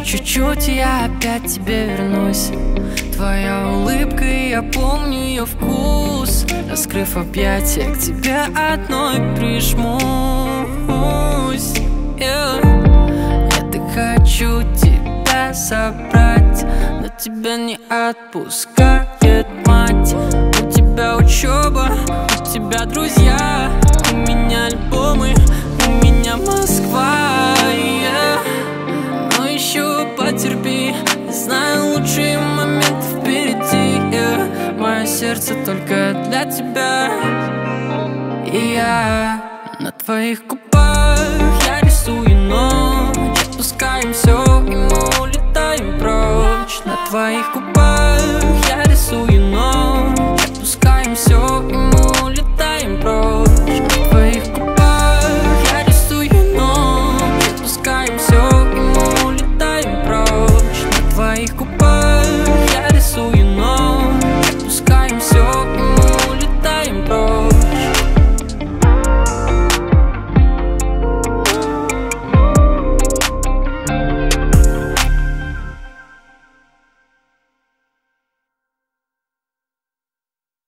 чуть-чуть, и я опять к тебе вернусь. Твоя улыбка, и я помню ее вкус. Раскрыв объятия, к тебе одной прижмусь. Я так хочу тебя забрать, но тебя не отпускает мать. У тебя учеба, у тебя друзья, у меня альбомы, у меня Москва, но еще потерпи, знаю, лучшие моменты впереди, мое сердце только для тебя, и я на твоих губах